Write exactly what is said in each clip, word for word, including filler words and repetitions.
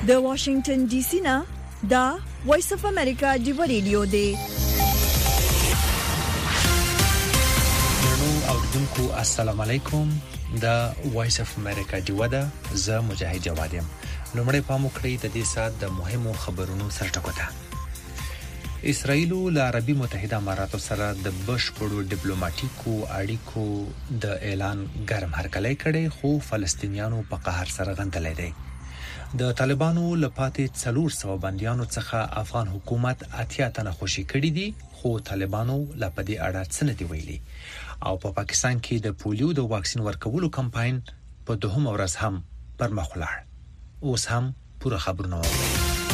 د واشنگټن ډي سي نه دا وایس اف امریکا دی ریډیو دی. نو اوردونکو السلام علیکم. دا وایس اف امریکا دی ودا ز مجاهد جواد یم. لومړی پام وکړئ د دې سات د مهمو خبرونو سرټکوته. اسرائیل له عربي متحده اماراتو سره د بشپړو ډیپلوماټیکو اړیکو د اعلان ګرم هرکلی کړي، خو فلسطینیانو په قهر سره غندلې دي. د طالبانو لپاره څلور سوه بنديانو څخه افغان حکومت اتیا تنه خوشي کړي دي، خو طالبانو لپاره د اړه څه نه دی ویلي. او په پا پاکستان کې د پولیو د واکسین ورکولو کمپاین په دوهم ورځ هم پرمخ ولاړ. اوس هم پوره خبرونه واورئ.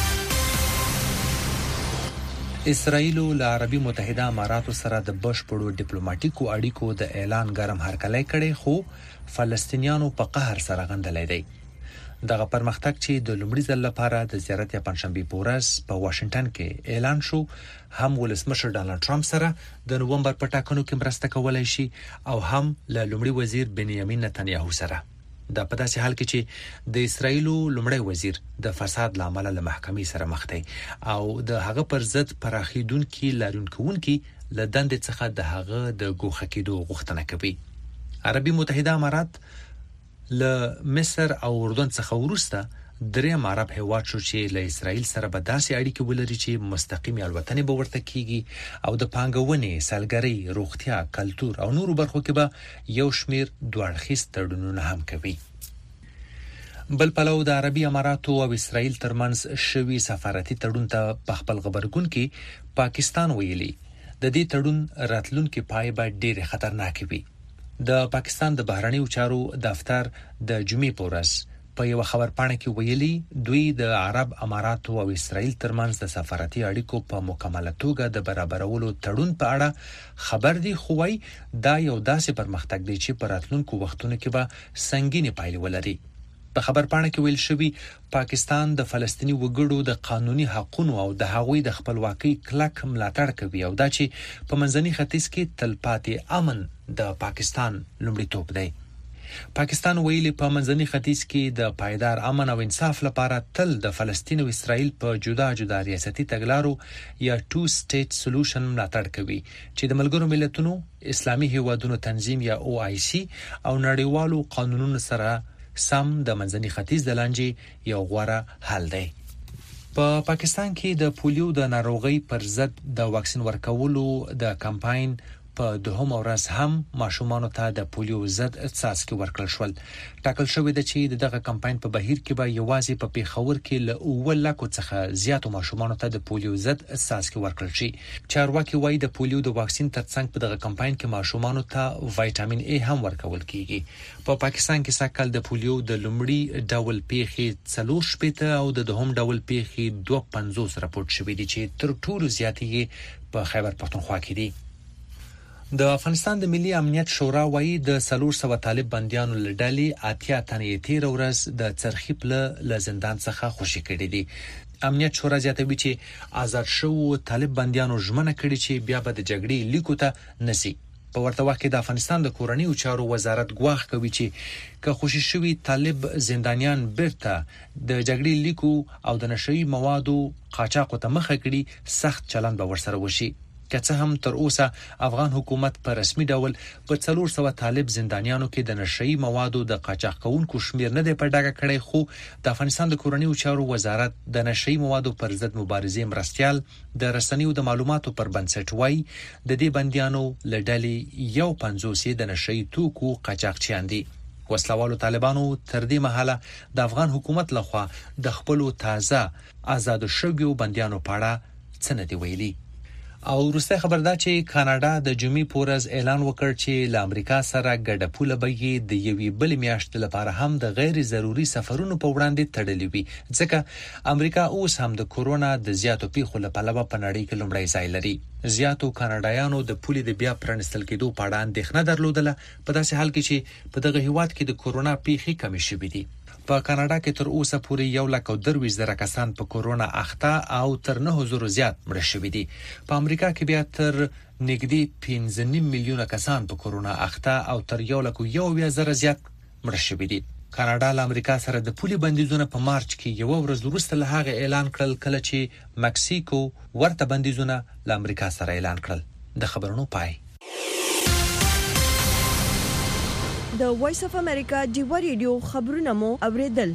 اسرائیل له عربي متحده اماراتو سره د بشپړو ډیپلوماټیکو اړیکو د اعلان ګرم هرکلی کړي، خو فلسطینیانو په قهر سره غندلې دي. دغه پرمختګ چې د لومړي ځل لپاره د زیارت یا پنځشنبه په ورځ په واشنگټن کې اعلان شو، هم ولسمشر ډانلډ ټرمپ سره د نوومبر په ټاکنو کې مرسته کولای شي او هم له لومړي وزیر بنیامین نتنیاهو سره. دا په داسې حال کې چې د اسرائیل لومړی وزیر د فساد لامل له محکمې سره مخ دی او د هغه پر ضد پراخیدونکو لارونکونکو له دندې څخه د هغه د ګوښه کېدو غوښتنه کوي. عربي متحده امارات له مصر او اردن څخه وروسته دریم عرب هیواد شو چې له اسرائیل سره به داسې اړیکې ولري چې مستقیم الوتنې به ورته کیږي او د پانګونې، سلګرۍ، روغتیا، کلتور او نورو برخو کې به یو شمیر دوه اړخیز تړونونه هم کوي. بل پلو د عربي اماراتو او اسرائیل ترمنځ شوی سفارتي تړون ته په خپل خبرګون کې پاکستان ویلي د دې تړون راتلونکي پای به ډېر خطرناک وي. د پاکستان د بهرنیو چارو دفتر د جمعې په ورځ په یو خبرپاڼه کې ویلي دوی د عرب اماراتو او اسرائیل ترمنځ د سفارتي اړیکو په مکمله توګه د برابرولو تړون په اړه خبر دي، خو وايي دا یو داسې پرمختګ دی چې په راتلونکو وختونو کې به سنگینې پایلې ولري. په خبرپاڼه کې ویل شوی پاکستان د فلسطیني وګړو د قانوني حقوقو او د هغوی د خپلواکۍ کلک ملاتړ کوي او دا چې په منځني ختیځ کې تلپاتې امن د پاکستان لومړیتوب دی. پاکستان ویلي په منځني ختیځ کې د پایدار امن او انصاف لپاره تل د فلسطین او اسرائیل په جدا جدا ریاستي تګلارو یا ټو سټیټ سولوشن ملاتړ کوي چې د ملګرو ملتونو، اسلامي هیوادونو تنظیم یا او آی سی او نړیوالو قانونونو سره سم د منځني ختیځ د لانجې یو غوره حل دی. په پا پاکستان کې د پولیو د ناروغۍ پر ضد د واکسین ورکولو د کمپاین په دوهم ورځ هم ماشومانو ته د پولیو ضد څاڅکي ورکړل شول. ټاکل شوی دی چې دغه کمپاین په بهیر کې به یوازې په پیښور کې له اووه لکو څخه زیاتو ماشومانو ته د پولیو ضد څاڅکي ورکړل شي. چارواکي وایي د پولیو د واکسین ترڅنګ په دغه کمپاین کې ماشومانو ته وایټامین ای هم ورکول کیږي. په پا پاکستان کې سکهال د پولیو د لومړي ډول پیښې څلور شپېته او د دوهم ډول پیښې دوه پنځوس راپورټ شوې دي چې تر ټولو زیاتې په خیبر پختونخوا کې دي. د افغانستان د ملي امنیت شورا وایي د څلور سوه طالب بنديانو لړلې اتیا تنې تیر ورځ د څرخي پله له زندان څخه خوشي کړي دي. امنیت شورا زیاتوي چې آزاد شو طالب بنديانو ژمنه کړي چې بیا به د جګړې لیکو ته نسی. په ورته وخت کې د افغانستان د کورنیو چارو وزارت ګواښ کوي چې که خوشي شوی طالب زندانیان بیرته د جګړې لیکو او د نشئی موادو قاچاق ته مخه کړي، سخت چلند به ورسره وشي. که څه هم تر اوسه افغان حکومت په رسمي ډول په څلور سوه طالب زندانیانو کې د نشئی موادو د قاچاق کوونکو شمیر نه دی په ډاګه کړی، خو د افغانستان د کورنیو چارو وزارت د نشئی موادو پر ضد مبارزې مرستیال د رسنیو د معلوماتو پر بنسټ وایي د دې بنديانو له ډلې یو پنځوس د نشئی توکو قاچاقچیان دي. وسلوالو طالبانو تر دې مهاله د افغان حکومت لخوا د خپلو تازه آزاد شویو بنديانو په اړه څه نه دی ویلي. او وروسته خبر دا چې کاناډا د جمعې په ورځ اعلان وکړ چې له امریکا سره ګډه پوله به د یوې بل میاشتې لپاره هم د غیر ضروري سفرونو په وړاندې تړلې وي، ځکه امریکا اوس هم د کورونا د زیاتو پیښو له پلوه په نړۍ کې لومړی ځای لري. زیاتو کاناډایانو د پولې د بیا پرانستل کېدو په اړه اندېښنه درلودله، په داسې حال کې چې په دغه هیواد کې د کورونا پیښې کمې شوې دي. په کاناډا کې تر اوسه پورې یو لک او درویش زره کسان په کورونا اخته او تر نه زره زیات مړه شوي دي. په امریکا کې بیا تر نږدې پنځه نیم میلیونه کسان په کورونا اخته او تر یو لک او یو زره زیات مړه شوي دي. کاناډا له امریکا سره د پولي بندیزونو په مارچ کې یو ورځ وروسته له هغه اعلان کړل کله چې مکسیکو ورته بندیزونه له امریکا سره اعلان کړل. د خبرونو پای. د وایس اف امریکا ډیوا ریډیو خبرونه مو اوریدل.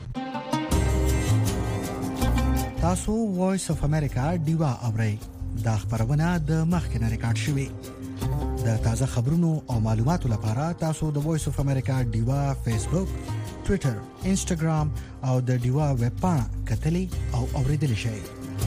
تاسو وایس اف امریکا ډیوا اورئ. دا خبرونه د مخکنه ریکارډ شوې. د تازه خبرونو او معلوماتو لپاره تاسو د وایس اف امریکا ډیوا فیسبوک، ټوئیټر، انسټاګرام او د ډیوا ویب پاڼه کتلي او اوریدل شئ.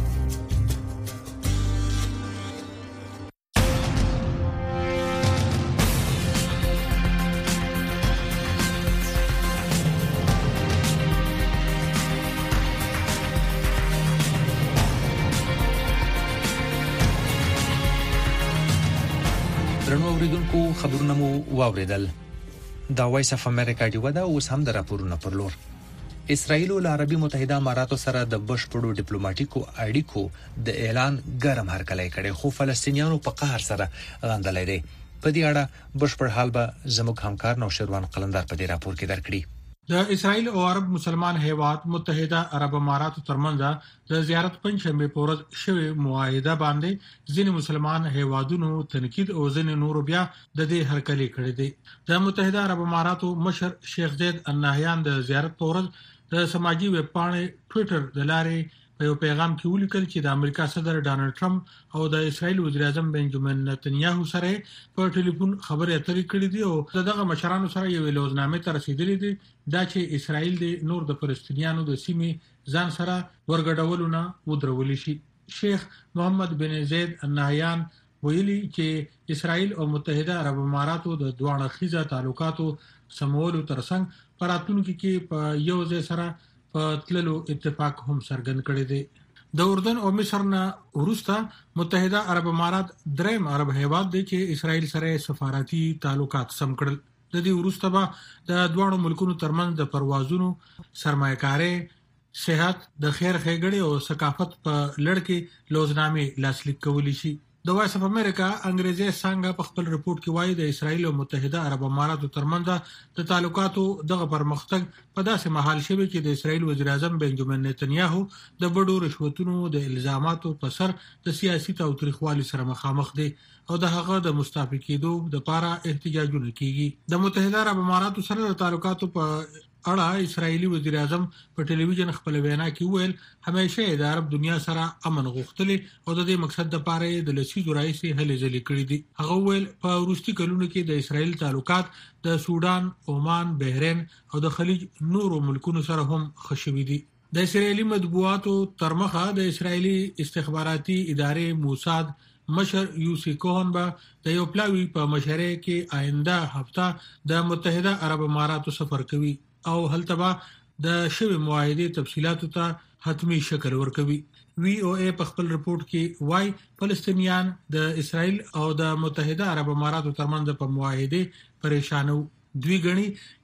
درنو اوریدونکو خبرونه مو واوریدل. دا وایس اف امریکا ډیوا دا اوس هم د راپورونو پر لور. اسرائیل له عربي متحده اماراتو سره د بشپړو ډیپلوماټیکو اړیکو د اعلان ګرم هرکلی کړي، خو فلسطینیانو په قهر سره غندلې دي. په دې اړه بشپړ حال به زموږ همکار نوشروان قلندر په دې راپور کې درکړي. د اسرائیل او عرب مسلمان هیواد متحده عرب اماراتو ترمنځ د زیارت پنځمه په ورځ شوی معاهده باندې ځینې مسلمان هیوادونو تنقید او ځینې نور بیا د دې هرکلی کړی دی. د متحده عرب اماراتو مشر شیخ زید النهیان د زیارت په ورځ د سماجی ویب پاڼې ټوئیټر د لارې په یو پیغام کې ولیکل چې د امریکا صدر ډانلډ ټرمپ او د اسرائیل وزیر اعظم بنجامین نتنیاهو سره په ټلیفون خبرې اترې کړې دي او دغه مشرانو سره یو لوزنامه ته رسیدلې دي دا چې اسرائیل د نور د فلسطینیانو د سیمې ځان سره ورګډولونه ودرولې شي. شیخ محمد بن زید النهیان ویلي چې اسرائیل او متحده عرب اماراتو د دوه اړخیزه تعلقاتو سمولو ترڅنګ پراتونکو کې په یو ځای سره په تللو اتفاق هم څرګند کړی دی. د اردن او مصر نه وروسته متحده عرب امارات دریم عرب هیواد دی چې اسرائیل سره سفارتي تعلقات سم کړل. د دې وروسته به د دوه ملکونو ترمنځ د پروازونو، سرمایه‌کاري، صحت، د خیر ښېګڼې او ثقافت په لړ کې لوزنامې لاسلیک کولی شي. د وایس اف امریکا انګریزي څنګه په خپل رپورت کې وایي د اسرائیل او متحده عرب اماراتو ترمنځ د تعلقاتو دغه پرمختګ په داسې مهال شوی چې د اسرائیل وزیر اعظم بنجامین نتنیاهو د بډو رشوتونو د الزاماتو په سر د سیاسي تاوتریخوالي سره مخامخ دی او د هغه د مستعفي کېدو لپاره احتجاجونه کیږي. د متحده عرب اماراتو سره د تعلقاتو په اړه اسرائیلي وزیر اعظم په ټلویزیون خپل وینا کې ویل همیشه د عرب دنیا سره امن غوښتل او د دې مقصد لپاره د لسیزو راځي هلې ځلې کړې دي. هغه ویل په وروستي کلونو کې د اسرائیل تعلقات د سودان، عمان، بحرین او د خلیج نورو ملکونو سره هم خشوي دي. د اسرائیلي مطبوعاتو ترمخه د اسرائیلي استخباراتي ادارې موساد مشر یوسی کوهن با د یو پلاوی په مشره کې آینده هفته د متحده عرب اماراتو سفر کوي او هلته به د شوی معاهده تفصيلاتو ته حتمی شکل ورکوي. وی او ای په خپل رپورت کې وايي فلسطینیان د اسرائیل او د متحده عرب اماراتو ترمنځ په معاهده پریشانو. دوی غني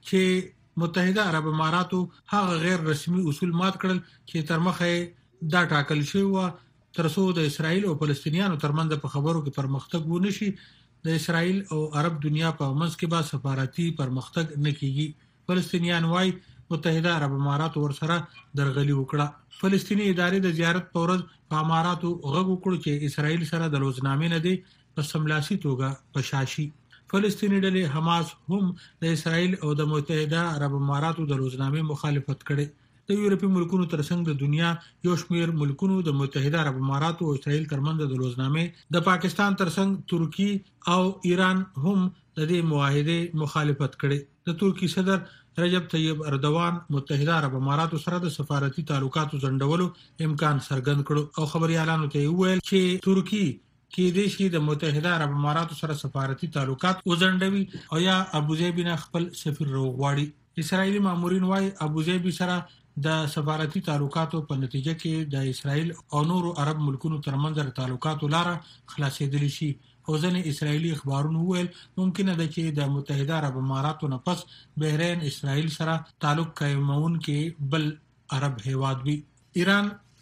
چې متحده عرب اماراتو هغه غیر رسمي اصول مات کړل چې ترمخه دا ټاکل شوی و ترڅو د اسرائیل او فلسطینیانو ترمنځ په خبرو کې پرمختګ ونشي. د اسرائیل او عرب دنیا په منځ کې به سفارتي پرمختګ نه کیږي. فلسطینیان وايي متحده عرب امارات ورسره درغلي وکړه. فلسطینی ادارې د زیارت په ورځ په اماراتو غږ وکړ چې اسرائیل سره د لوزنامې نه دی په سملاسي توګه پشاشي. فلسطینی ډلې حماس هم د اسرائیل او د متحده عرب اماراتو د لوزنامې مخالفت کړي. د یورپی ملکونو ترڅنګ د دنیا یو شمېر ملکونو د متحده عرب اماراتو او اسرائیل ترمنځ د لوزنامې د پاکستان ترڅنګ ترکی او ایران هم د دې معاهده مخالفت کړي. د ترکی صدر رجب طیب اردوان متحده عرب اماراتو سره د سفارتي تعلقاتو ځنډولو امکان څرګند کړ او خبريالانو ته ویل چې ترکی کې د شي د متحده عرب اماراتو سره سفارتي تعلقات وځنډوي او یا ابوظبي نه خپل سفیر روغواړي. اسرائیلي مامورین وايي ابوظبي سره د سفارتي تعلقاتو په نتیجه کې د اسرائیل او نورو عرب ملکونو ترمنځ تعلقاتو لاره خلاصېدلی شي او ځینې اسرائیلي اخبارونو ویل ممکنه ده چې د متحده عرب اماراتو نه پس بحرین اسرائیل سره تعلق قائمون کې بل عرب هیواد وي. ایران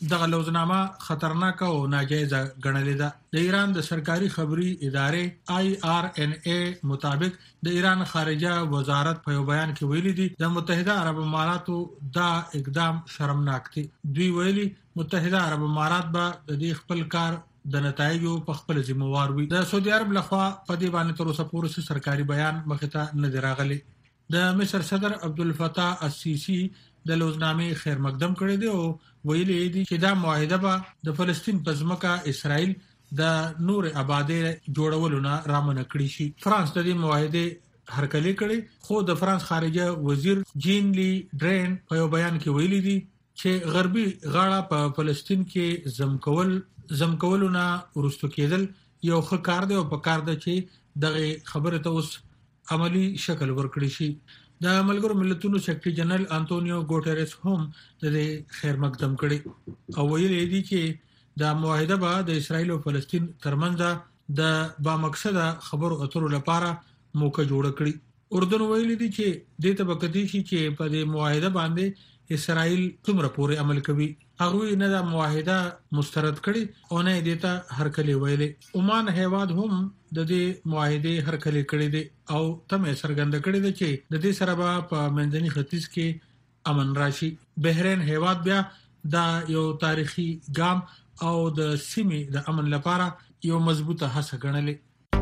دغه لوزنامه خطرناک او ناجایز ګڼلې ده. د ایران د سرکاري خبري ادارې آی آر ان اے مطابق د ایران خارجه وزارت په یو بیان کې ویلي دي د متحده عرب اماراتو دا اقدام شرمناک دی. دوی ویلي متحده عرب امارات به د دې خپل کار د نتایجو په خپل ذمہوار وي. د سعودي عرب لخوا په دې باندې تر اوسه پورې سرکاري بیان مخې ته نه دی راغلی. د مصر صدر عبدالفتاح السیسی د لوزنامې خیر مقدم کړی دی او ویلي دي چې دا معاهده به د فلسطین په ځمکه اسرائیل د نور آبادی جوړولو نه رامنع کړی شي. فرانس د دې معاهده هرکلی کړي خو د فرانس خارجه وزیر جین لی ډرین په یو بیان کې ویلي دي چې غربي غاړه په فلسطین کې زمکول زمکولو نه ورستو کېدل یو ښه کار دی او په کار ده چې دغه خبره ته اوس عملی شکل ورکړي شي. د ملګرو ملتونو سیکرټري جنرال انټونیو ګوټریس هم د دې خیر مقدم کړي او ویلي دي چې دا معاهده به د اسرائیل او فلسطین ترمنځ د با مقصده خبرو اترو لپاره موقع جوړ کړي. اردن ویلي دي چې د ته بکدي شي چې په دې معاهده باندې اسرائیل څومره پورې عمل کوي. هغه نه د معاهده مسترد کړي او نه دیتا هرکلی ویلې. عمان هیواد هم د دې معاهده هرکلی کړي دي او تمه سرګند کړي دي چې د دې سره په منځني ختیځ کې امن راشي. بحرین هیواد بیا دا یو تاریخي ګام او د سیمې د امن لپاره یو مضبوطه هڅه ګڼلې.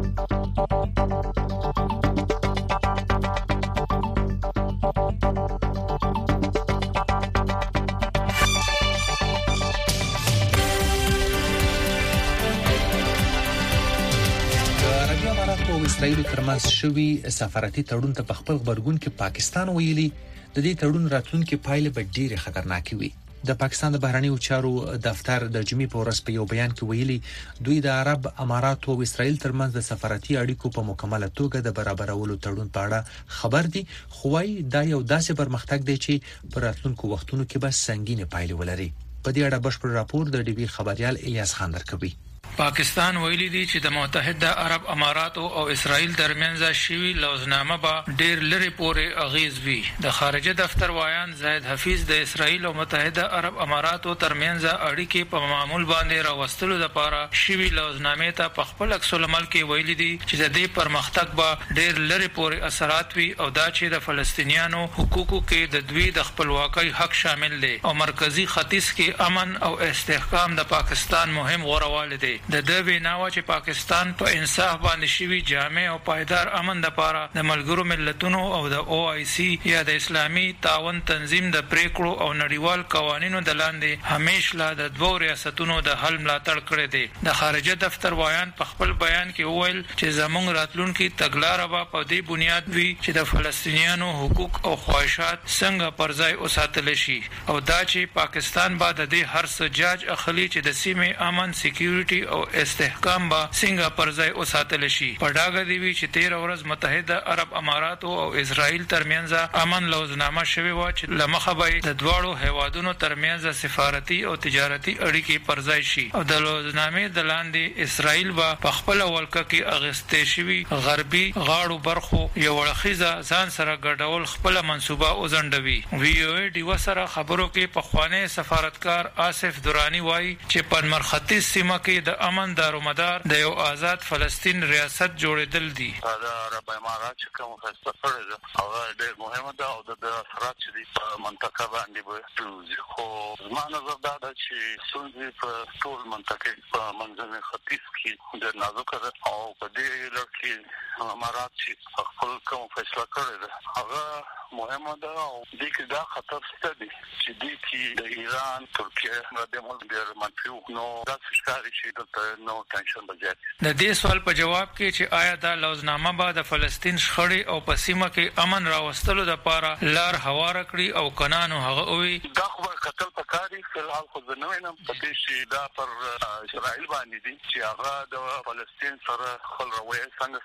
او اسرائیل ترمنځ شوی سفارتي تړون ته په خپل غبرګون کې پاکستان ویلي د دې تړون راتلونکي پایلې به ډېرې خطرناکې وي. د پاکستان د بهرنیو چارو دفتر د جمعې په ورځ په یو بیان کې ویلي دوی د عرب اماراتو او اسرائیل ترمنځ د سفارتي اړیکو په مکمله توګه د برابرولو تړون په اړه خبر دي خو وايي دا یو داسې پرمختګ دی چې پر راتلونکو وختونو کې به سنگینه پایلې ولري. په دې اړه بشپړ راپور د ډي بي خبريال الیاس خان درکوي. پاکستان ویلي دي چې د متحده عرب اماراتو او اسرائیل ترمنځ شوی لوزنامه به ډیر لري پورې اغیز وي. د خارجه دفتر وایان زاهد حفیظ د اسرائیل او متحده عرب اماراتو ترمنځ اړیکې په معمول باندې راوستلو لپاره شوی لوزنامه ته په خپل عکس العمل کې ویلي دي چې د دې پرمختګ به ډیر لري پورې اثرات وي او دا چې د فلسطینیانو حقوقو کې د دوی د خپلواکۍ حق شامل دي او مرکزی ختیځ کې امن او استحکام د پاکستان مهم غوړوالی دی. د د ویناوه چې پاکستان په انصاف باندې شوی جامع او پایدار امن لپاره د ملګرو ملتونو او د او آی سی یا د اسلامي تعاون تنظیم د پریکړو او نړیوال قوانینو د لاندې همیشه لا د دوه ریاستونو د حل ملاتړ کړی دی. د خارجه دفتر وایان په خپل بیان کې وویل چې زموږ راتلونکي تګلاره به په دې بنیاد وي چې د فلسطینیانو حقوق او خواهشات څنګه پرځای وساتل شي او دا چې پاکستان به د دې هر څه جاج اخلي چې د سیمې امن سکیورټي او استحکام با څنګه پرځای وساتل شي. په ډاګه دی وی چې تیر ورځ متحده عرب اماراتو او اسرائیل ترمنځ امن لوزنامه شوی و چې لمخه به د دواړو هیوادونو ترمنځ سفارتي او تجارتي اړیکې پرځای شي او د لوزنامې د لاندې اسرائیل با په خپل ولکه کې اغستې شوی غربي غاړو برخو یو ورخیزه ځان سره ګډول خپل منسوبه وزندوي. وی او ای ډیو سره خبرو کې په خوانه سفارتکار آصف دورانی وایي چې په مرختی سیمه کې د امن دارومدار د یو آزاد فلسطین ریاست جوړېدل دي. دا عرب امارات چې کوم فیصله کړې ده هغه ډېر مهمه ده او د اثرات چې په منطقه باندې به ټول خو زما نظر دا ده چې څنګه په ټول منطقه په منځني ختیځ کې د نازک او په دې لړ کې امارات چې خپل کوم فیصله کړې ده هغه مهمه ده او دې کې دا خطر شته دي چې دې کې د ایران ترکیه د ملګر منفي نو دا ښکاري چې د نو ټینشن بجټ. د دې سوال په جواب کې چې آیا دا لوزنامه به د فلسطین شخړې او په سیمه کې امن راوستلو لپاره لار هواره کړي او کنانو هغه وي دا خو قتل پکاري فلحال خو زه نه په دې چې دا پر اسرائیل باندې دي چې هغه د فلسطین سره خپل رویه څنګه ساتي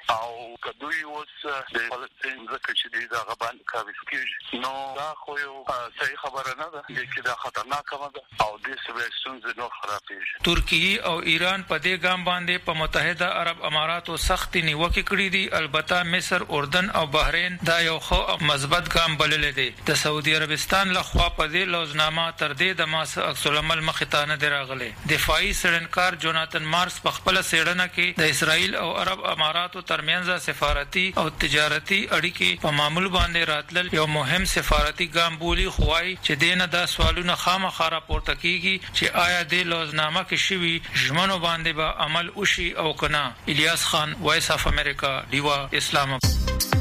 او کدوې اوس د فلسطین ځکه چې دا غبان کاوي کیږي نو دا خو یو صحیح خبره نه ده چې دا خطرناک ده او د سویسون زنو خرابېږي. ترکیه او ایران په دې ګام باندې په متحده عرب اماراتو سخت نیوکه کړې دي. البته مصر، اردن او بحرین دا یو خو مثبت ګام بلل دي. د سعودي عربستان لخوا په دې لوزنامه تر دې د ماس عکس العمل مخې ته راغله. دفاعي سړنکار جوناتن مارس په خپل سیړنه کې د اسرائیل او عرب اماراتو ترمنځ سفارتي او تجارتي اړیکې په معمول باندې راتلل یو مهم سفارتي ګام بولی خوای چې دینه دا سوالونه خامخا راپورته کیږي چې آیا د لوزنامه کې شوی ژمنو باندې به عمل وشي او کنه. الیاس خان، وایس اف امریکا، ډیوا، اسلام آباد.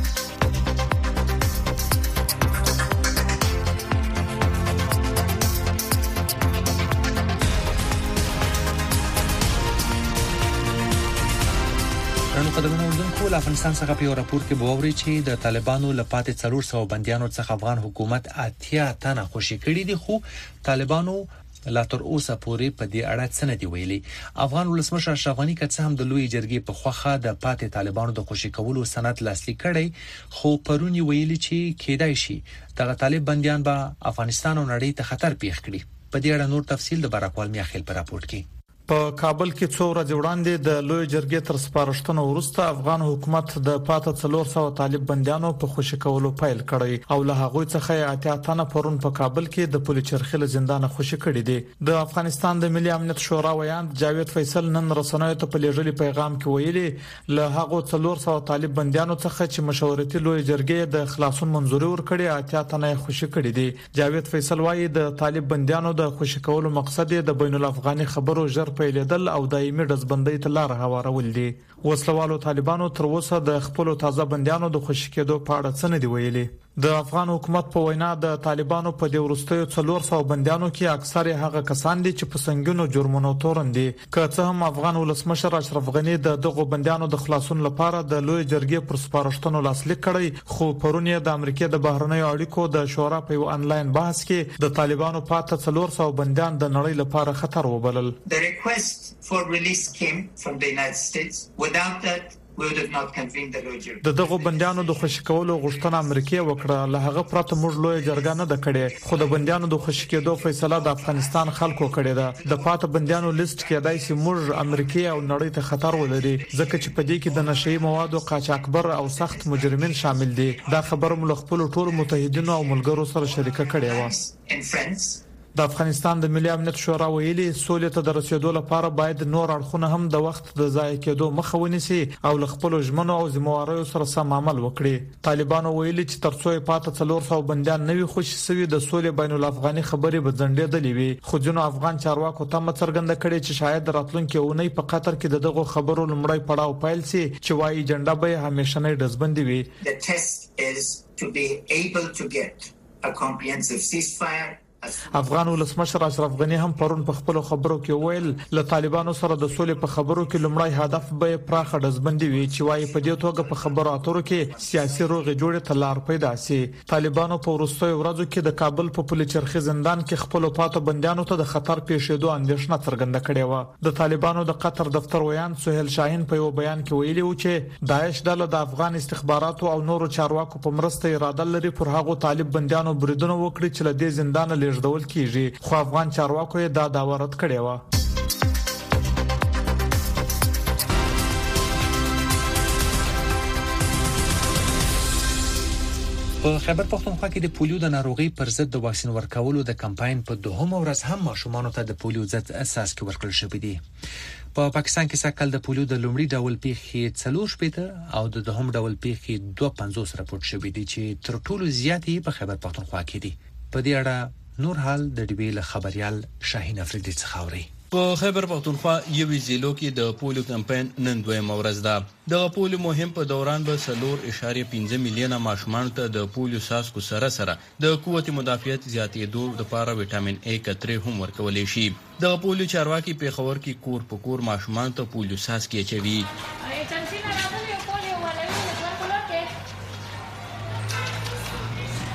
نو قدرمنو اردوونکو له افغانستان څخه په یو راپور کې به ووري چې د طالبانو له پاتې څلور سوه بندیانو څخه افغان حکومت اتیا تنه خوشي کړي دي، خو طالبانو لا تر اوسه پورې په دې اړه څه نه دی ویلي. افغان ولسمشر اشرف غني که څه هم د لوی جرګې په خوخه د پاتې طالبانو د خوشي کولو سند لاسلیک کړي، خو پرونی ویلي چې کېدای شي دغه طالب بندیان به افغانستان او نړۍ ته خطر پیښ کړي. په دې اړه نور تفصیل د براکوال میاخیل په راپورټ کې. په کابل کې څو ورځې وړاندې د لوی جرګې تر سپارښتنو وروسته افغان حکومت د پاته څلور سوه طالب بندیانو په خوشي کولو پیل کړی او له هغه څخه اتیا تنه پرون په کابل کې د پولیس چرخله زندان خوشي کړي دي. د افغانستان د ملي امنیت شورا ویاند جاوید فیصل نن رسنیو ته په لېږلي پیغام کې ویلي له هغه څلور سوه طالب بندیانو څخه چې مشورتي لوی جرګې د خلاصون منځوري ورکړي اتیا تنه خوشي کړي دي. جاوید فیصل وایي د طالب بندیانو د خوشي کولو مقصد د بین الافغاني خبرو ژر پیلېدل او دایمي دزبندۍ ته لار هوارول دي. وسلوالو طالبانو تر اوسه د خپل تازه بندیانو د خوشي کېدو په اړه څه نه دی ویلي. د افغان حکومت په وینا د طالبانو په د ورستیو څلور سوه بندیانو کې اکثره هغه کسان دي چې په سنگینو جرمونو تورن دي. که څه هم افغان ولسمشر اشرف غني د دغه بندیانو د خلاصون لپاره د لوی جرګې پر سپارښتنو لاسلیک کړی، خو پرونی د امریکا د بهرنیو اړیکو د شورا په یو انلاین بحث کې د طالبانو پاته څلور سوه بندیان د نړۍ لپاره خطر وبلل. The request for release came from the United States. Without that د دغه بندیانو د خوشي کولو غوښتنه امریکا وکړه، له هغه پرته موږ لوی جرګه نه د کړې، خو د بندیانو د خوشي کېدو فیصله د افغانستان خلکو کړې ده. د پاته بندیانو لیست کې دای سي موږ امریکا او نړۍ ته خطر ولري، ځکه چې په دې کې د نشئی موادو قاچاقبر او سخت مجرمین شامل دي. دا خبر موږ خپل ټول متحدینو او ملګرو سره شریکه کړې و. د افغانستان د ملي امنیت شورا ویلي سولې ته د رسیدو لپاره باید نور اړخونه هم د وخت د ضایع کېدو مخه ونیسي او له خپل ژمنو او ذمہواریو سره سم عمل وکړي. طالبانو ویلي چې ترڅو پاته څلور سوه بندیان نوي خوشي سوي د سولې بین الافغاني خبرې به ځنډېدلې وي، خو ځینو افغان چارواکو تمه څرګنده کړې چې شاید راتلونکي اونۍ په قطر کې دغه خبرو لمړی پړاو پیل سي چې وايي جنډه به همیشنۍ ډزبندي وي. The test is to be able to get a comprehensive ceasefire. افغان ولسمشر اشرف غني هم پرون په خپل خبرو کې ویل له طالبانو سره د سولې په خبرو کې لمړی هدف به پراخه دزبندي وي چې وايي په دې توګه په خبرو اترو کې سیاسي روغې جوړې ته لار پیدا سي. طالبانو په وروستیو ورځو کې د کابل په پولیس چرخي زندان کې خپل پاتو بندیانو ته د خطر پیښېدو اندېښنه څرګنده کړې و. د طالبانو د قطر دفتر ویان سهیل شاهین په یو بیان کې ویلي و چې داعش ډله د افغان استخباراتو او نورو چارواکو په مرسته اراده لري پر هغه طالب بندیانو بریدونه وکړي چې له دې زندان ډول کیږي، خو افغان چارواکو یې دا داوا رد کړې و. په خیبر پختونخوا کې د پولیو د ناروغي پر ضد د واکسین ورکولو د کمپاین په دوهمه ورځ هم ماشومانو ته د پولیو ضد اساس کې ورکړل شوی دی. په پاکستان کې سکهال د پولیو د لومړي ډول پیښې څلور شپېته او د دوهم ډول پیښې دوه پنځوس راپورټ شوی دی چې تر ټولو زیاتې په خیبر پختونخوا کې دي. په دې اړه نور حال د ډیوی له خبريال شاهین افریدي څخه اوري. په خیبر پختونخوا یوې ضلع کې د پولیو کمپاین نن دویمه ورځ ده. د پولیو مهم په دوران به څلور اشاریه پنځه میلیونه ماشومان ته د پولیو څاڅکو سره سره د قوت مدافعت زیاتېدو لپاره وټامین ا کترې هم ورکول شي. د پولیو چارواکي په خبر کې کور په کور ماشومان ته پولیو څاڅکي اچوي.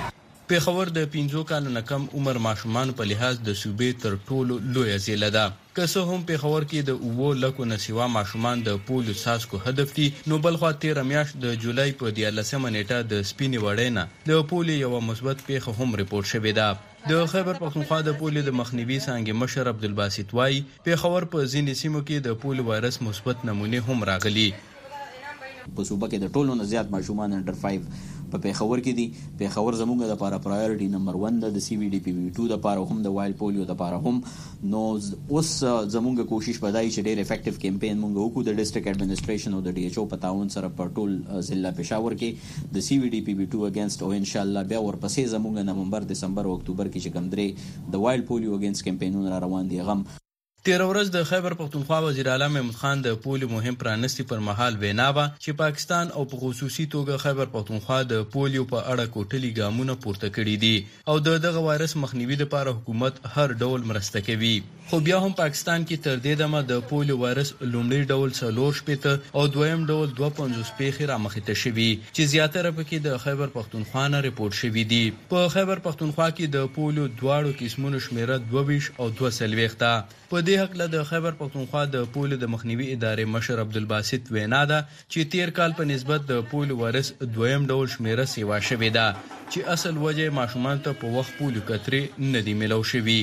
پیښور د پنځو کالو نه کم عمر ماشومان په لحاظ د صوبې تر ټولو لوی ضلع ده. که څه هم پیښور کې د اوو لکو نسیوا ماشومان د پولیو څاڅکو هدف دي، نو بل خوا تیره میاشت د جولای په دیارلسمه نیټه د سپینې وړۍ نه د پولیو یوه مثبت پیښه هم ریپورټ شوې ده. د خیبر پختونخوا د پولیو د مخنیوي څانګې مشر عبدالباسط وایي پیښور په ځینې سیمو کې د پولیو وایرس مثبت نمونې هم راغلي. په صوبه کې د ټولو نه زیات ماشومان انډر پنځه په پیښور کې دي. پیښور زموږ د لپاره پرایورټي نمبر ون ده، د سی وی ډي پی وی ټو د لپاره هم، د وایلډ پولیو د لپاره هم. نو اوس زموږ کوشش پدای چې ډېر افیکټیو کمپاین مونږ وکړو د ډیسټریکټ اډمنسټریشن او د ډي ایچ او په تعاون سره په ټول ضلع پېښور کې د سی وی ډي پی وی ټو اگینست او ان شاء الله بیا ورپسې زموږ نومبر، دسمبر او اکتوبر کې چې کوم درې د وایلډ پولیو اگینست کمپاینونه را روان دي. غم تیر ورځ د خیبر پختونخوا وزیر اعلی محمود خان د پولیو مهم پرانستی پر مهال وینا وه چې پاکستان او په خصوصي توګه خیبر پختونخوا د پولیو په اړه کوټلي ګامونه پورته کړي دي او د دغه وایرس مخنیوي لپاره حکومت هر ډول مرسته کوي. خو بیا هم پاکستان کې تر دې دمه د پولیو وایرس لومړی ډول څلور شپېته او دویم ډول دوه پنځوس پیښې رامخې ته شوي چې زیاتره پکې د خیبر پختونخوا نه ریپورټ شوي دي. په خیبر پختونخوا کې د پولیو دواړو قسمونو شمیره دوه ویشت او دوه څلوېښت. په دې هکله د خیبر پختونخوا د پولیو د مخنیوي ادارې مشر عبدالباسط وینا ده چې تیر کال په نسبت د پولیو وایرس دویم ډول شمیره سیوا شوې ده چې اصل وجه ماشومان ته په وخت پولیو کترې نه دي میلاو شوي.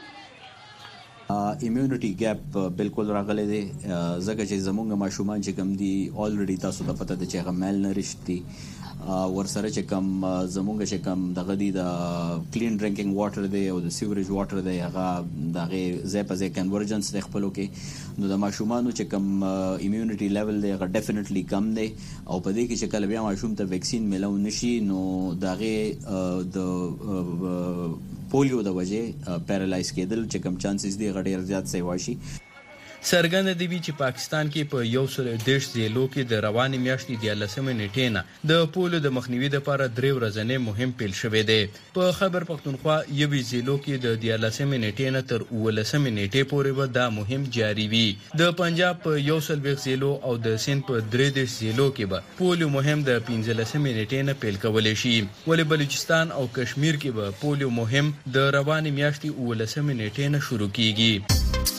ایمیونټي ګیپ بالکل راغلی دی ځکه چې زمونږ ماشومان چې کوم دي الریډي تاسو ته پته ده چې هغه میل نریشت دي، ورسره چې کوم زمونږ چې کوم دغه دی د کلین ډرینکینګ واټر دی او د سیوریج واټر دی هغه دغه ځای په ځای کنورجنس د خپلو کې، نو د ماشومانو چې کوم ایمیونټي لیول دی هغه ډیفینټلی کم دی او په دې کې چې کله بیا ماشوم ته ویکسین میلاو نشي نو دغه د پولیو د وجې پیرالایز کېدل چې کوم چانسز دی هغه ډېر زیات سیوا شي. څرګنده دی چې پاکستان کې په یو سل دېرش ضلعو کې د روانې میاشتې دیارلسمې نیټې نه د پولیو د مخنیوي لپاره درې ورځنی مهم پیل شوی دی. په خیبر پختونخوا یوې ضلعو کې د دیارلسمې نیټې نه تر اوولسمې نیټې پورې به دا مهم جاري وي. د پنجاب په یو څلوېښت ضلعو او د سند په درې دېرش ضلعو کې به پولیو مهم د پنځلسمې نیټې نه پیل کولی شي، ولې بلوچستان او کشمیر کې به پولیو مهم د روانې میاشتې اوولسمې نیټې نه شروع کیږي.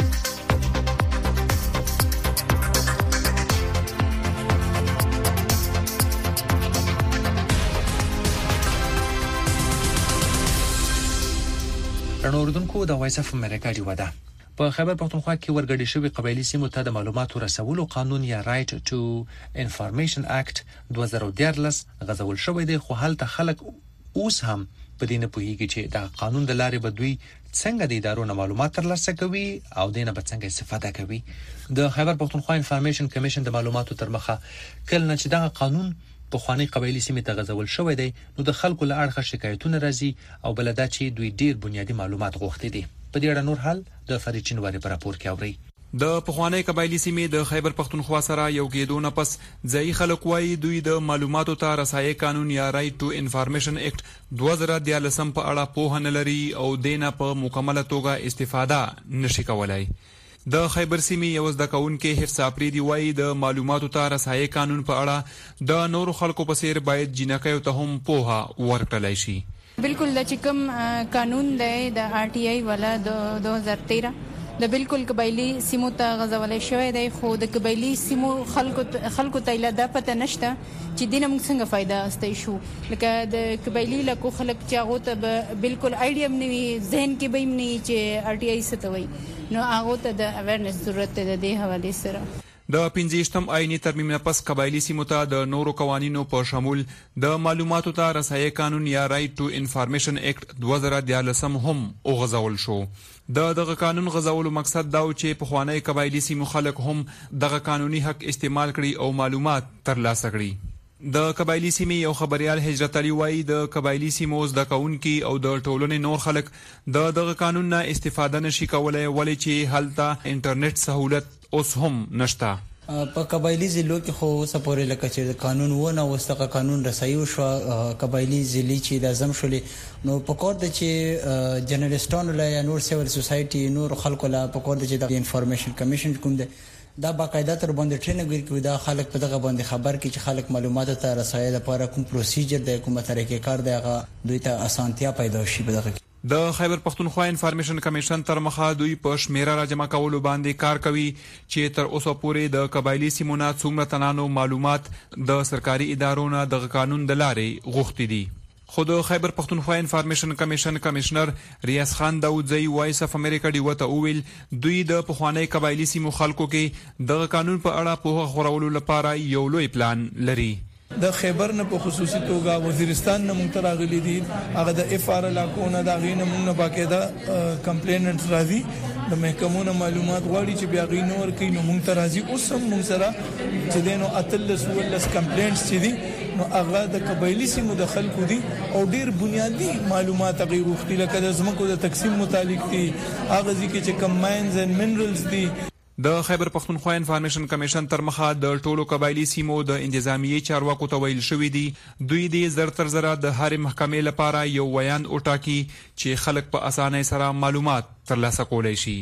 رنوردونکو د وایس اف امریکا ډیوه ده. په خیبر پختونخوا کې ورګډې شوی قبایلی سیمو ته د معلوماتو رسولو قانون یا رائټ ټو انفارمیشن اکټ دوه زره دیارلس غځول شوی دی، خو هلته خلک اوس هم په دې نه پوهیږي چې د قانون د لارې به دوی څنګه د ادارو نه معلومات ترلاسه کوي او د نه به څنګه استفاده کوي. د خیبر پختونخوا انفارمیشن کمیشن د معلوماتو تر مخه کله نه چې دغه قانون په خواني قبایلی سیمې ته غځول شوی دی نو د خلکو له اړخه شکایتونه راځي او بلدا چې دوی ډیر بنیادی معلومات غوښتي دي. په دې اړه نور حال د فرید چنواری پر راپور کې اوري. د پخوانی قبایلی سیمې د خیبر پختونخوا سره یو کېدو نه پس ځایي خلک وایي دوی د معلوماتو ته رسایي قانون یا رائټ ټو انفارمیشن اکټ دوه زره دیارلسم په اړه پوهه نه لري او دینه په مکمله توګه استفاده نشي کولای. د خیبر سیمې یو زده کوونکې حفص اپریدي وایي د معلوماتو ته رسایي قانون په اړه د نورو خلکو په څیر باید جنکیو ته هم پوهه ورکړلی شي. بالکل د چې کوم قانون دی د آر ټي آی والا د دوه هزار تیرہ د بالکل قبایلی سیمو ته غځولای شوی دی، خو د قبایلی سیمو خلکو خلکو ته لا د پته نشته چې دینه موږ څنګه فائدہ استای شو. لکه د قبایلی لکو خلک چې هغه ته بالکل آیډیا هم نه وي، ذهن کې به هم نه چې آر ټي آی څه ته وایي، نو هغه ته د اویرنس ضرورت دی. د دې حواله سره د پنځه آئینی ترمیم نه پس قبایلی سیمو ته د نورو قوانینو په شمول د معلوماتو ته رسایي قانون یا رائټ ټو انفارمیشن اکټ دوه زره دیارلسم هم وغځول شو. د دغه قانون غځولو مقصد دا و چې په خوانی قبایلی سیمو خلک هم دغه قانوني حق استعمال کړي او معلومات ترلاسه کړي. د قبایلی سیمې یو خبريال هجرت علي وایي د قبایلی سیمو زده کوونکي او د ټولنې نور خلک د دغه قانون نه استفاده نشي کولای ولې چې هلته انټرنیټ سہولت اوس هم نشته. په قبایلی ضلعو کې خو سپورې لکه چې قانون و نه وسته قانون رسایي شو قبایلی ضلع چې د اعظم شولې نو په کور د چې جرنالستانو لا یا نور سیول سوسایټي نور خلکو لا په کور د چې د انفارمیشن کمیشن کوم ده دا باقاعده تر باندې ټریننګ کوي، دا خلک په دغه باندې خبر کې چې خلک معلوماتو ته رسایي لپاره کوم پروسیجر دی کومه طریقې کار دی هغه دوی ته اسانتیا پیدا شي. په دغه د خیبر پختونخوا انفارمیشن کمیشن تر مخه دوی په شمیره راجمع کولو باندې کار کوي چې تر اوسه پورې د قبایلی سیمونو څومره تنانو معلومات د سرکاري ادارو نه د قانون د لارې غوښتي دي. خود خیبر پختونخوا انفارمیشن کمیشن کمشنر ریاض خان داودزئی وایس اف امریکا ډیو ته ویل دوی د پخوانی قبایلی سیمو خلکو کې د قانون په اړه په خورولو لپاره یو لوی پلان لري. د خیبر نه په خصوصي توګه وزیرستان نه مونږ تراغلي دي هغه د اف ار علاقو نه دا غینه مونږ نه باقاعده کمپلیننټ راځي د محکمونو معلومات غواړي چې بیا غینه ورکړي نو مونږ ترازي اوس هم مونږ سره چې دینو اتلس ولس کمپلینټس چې دي نو هغه د قبایلی سیمو د خلکو دي او ډیر بنیادی معلومات غیر وختي لکه د زمکو د تقسیم متعلق دي هغه ځکه چې کماینز اند منرالز دي. د خیبر پختونخوا انفارمیشن کمیشن تر مخه د ټولو قبایلی سیمو د انتظامی چارواکو ته ویل شوې دي دوی د زر تر زره د هر محکمې لپاره یو ویان اوټاکي چې خلک په اسانۍ سره معلومات ترلاسه کولای شي.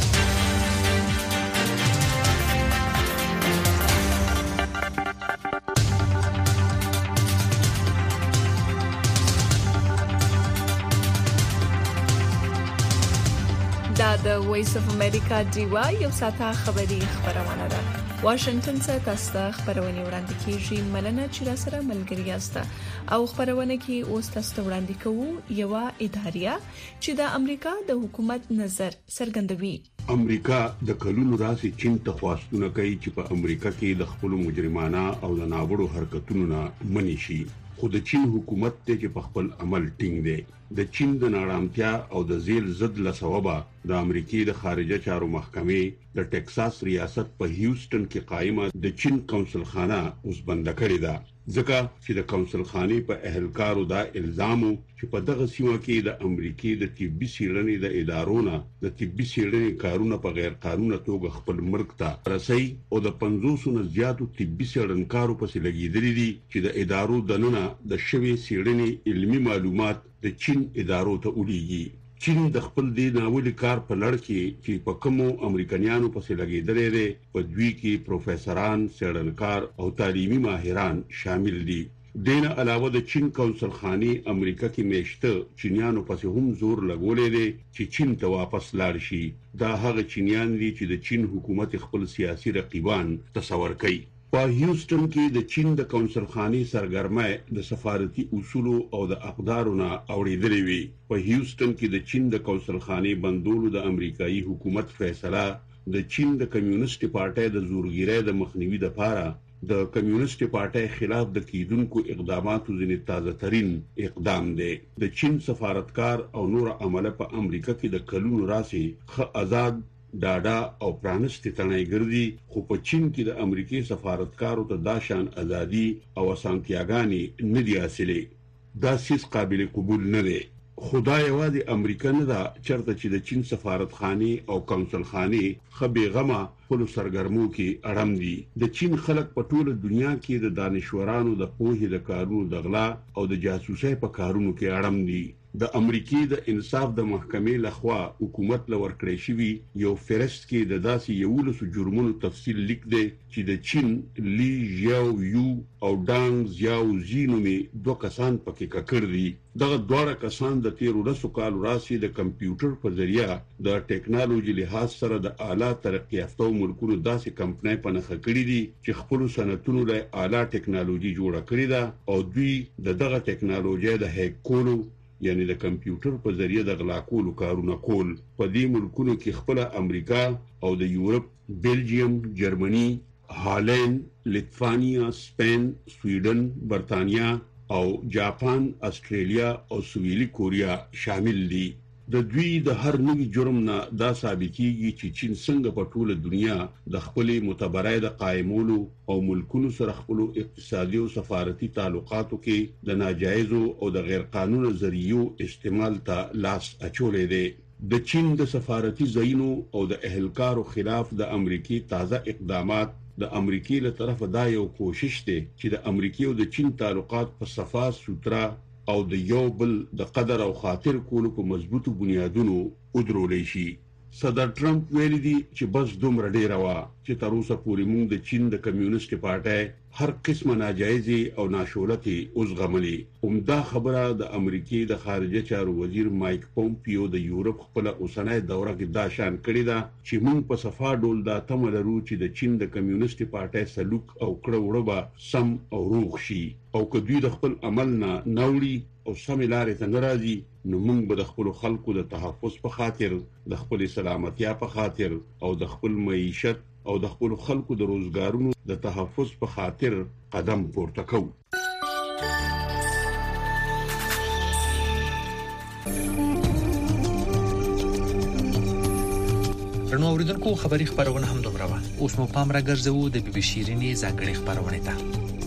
دا د وایس اف امریکا دیوا یو ساته خبري خبرونه ده. واشنگټن څخه تاسو ته خبرونه وړاندې کیږي. مننه چې را سره ملګری یاست او خبرونه کې اوس تاسو ته وړاندې کوو یو اداریا چې د امریکا د حکومت نظر څرګندوي. امریکا د کلونو راځي چین ته خواستونه کوي چې په امریکا کې د خپل مجرمانه او د ناوړو حرکتونو نه منی شي. خو د چین حکومت ته چې په خپل عمل ټینګ دی. د چین د ناړامتیا او د ذیل ضد لسببه د امریکای د خارجه چارو محکمې د ټکساس ریاست په هیوستن کې قائمه د چین کونسل خانه اوس بند کړې ده ځکه چې د کونسل خانه په اهلکارو دا الزام چې په دغه سیمه کې د امریکای د طبي سیړنې د ادارونو د طبي سیړنې کارونه په غیر قانوني توګه خپل ملک ته رسي او د پنځوس نه زیاتو طبي سیړنکارو په لګیدلې دي چې د ادارو دننه د شوي سیړنې علمي معلومات د چین ادارو ته وړيږي. چین د خپل دی ناولي کار په لړ کې چې په کومو امریکایانو په لګیدلې دي په دوی کې پروفیسوران، سیړنکار او تعلیمي ماهران شامل دي. دین علاوه د چین کونسل خاني امریکا کې میشته چینیانو په هم زور لګولې دي چې چین ته واپس لاړ شي. دا هغه چینیان دي چې د چین حکومت خپل سیاسي رقیبان تصور کوي. په هیوستن کې د چین د کونسل خاني سرګرمۍ د سفارتي اصولو او د اقدارونو اوریدلې وي. په هیوستن کې د چین د کونسل خاني بندولو د امریکایي حکومت فیصله د چین د کمیونست پارټۍ د زورګیرۍ د مخنیوي لپاره د کمیونست پارټۍ خلاف د کیدونکو اقداماتو ځینې تازه ترين اقدام دی. د چین سفارتکار او نور عمله په امریکا کې د کلونو راسي خ آزاد ډاډا او پرانستي تنای ګرځي خو په چین کې د امریکای سفارتکارو ته داشان ازادي او اسانتیاګانی نه دی حاصله. دا سیس قابل قبول نه دی. خدای یوازې امریکا نه دا چرته چې د چین سفارتخانه او کونسل خانه خبي غما خپل سرګرمو کې اړم دي. د چین خلک په ټوله دنیا کې د دانشورانو د پوهې د کارونو د غلا او د جاسوسۍ په کارونو کې اړم دي. د امریکای د انصاف د محکمې لخوا حکومت لور کړی شوی یو فرست کې د داسې یو لسو جرمونو تفصیل لیک دی چې د چین لی ژاو یو او دانګ زیاو زینو می دوه کسان پکې ککړ دي. دغه دوه کسان د تیر ورسو کال راسي د کمپیوټر په ذریعہ د ټیکنالوژي لحاظ سره د اعلی ترقی یافته ملکونو داسې کمپنۍ په نخښه کړې دي چې خپل صنعتونو له اعلی ټیکنالوژي جوړه کړې ده او دوی د دغه ټیکنالوژي د هیک کولو یعنی د کمپیوټر په ذریعہ د غلا کولو کارونه کول. په دې ملکونو کې خپل امریکا او د یورپ، بلجیم، جرمني، هالند، لیتوانیا، سپین، سویډن، برتانیا او جاپان، استرالیا او سویلي کوریا شامل دي. د دوی د هر نوي جرم نه دا ثابتېږي چې چین څنګه په ټوله دنیا د خپل متبرع د قائمولو او ملکونو سره خپل اقتصادي او سفارتي تعلقاتو کې د ناجایز او د غیر قانوني ذریعو استعمال ته لاس اچولې دي. د چین د سفارتي ځایونو او د اهلکارو خلاف د امریکای تازه اقدامات د امریکای له طرفه دا یو کوشش دی چې د امریکای او د چین تعلقات په صفا سوترا او د یو بل د قدر او خاطر کولو په مضبوطو بنیادونو ودرولې شي. صدر ټرمپ ویلي دی چې بس دومره ډیره وا چې تر اوسه پورې موږ د چین د کمیونست پارټۍ هر قسمه ناجایزي او ناشولتي اوس غملي. عمده خبره د امریکای د خارجه چارو وزیر مایک پومپیو د یورپ خپل اوسنۍ دوره کې دا شان کړی دا چې موږ په صفا ډول دا تمه لرو چې د چین د کمیونستي پارټۍ سلوک او کړه وړه به سم او روغ شي او که دوی د خپل عمل نه نوړي او سم لارې ته ناراضي نو موږ به د خپل خلکو د تحفظ په خاطر د خپل سلامتیا په خاطر او د خپل معیشت او د خپل خلکو د روزګارونو د تحفظ په خاطر قدم پورته کوو. رنو اوریدونکو خبری خبرونه هم دومره و. اوس مو پام را ګرځوو د بي بي شيرينې ځانګړي خبرونه ته.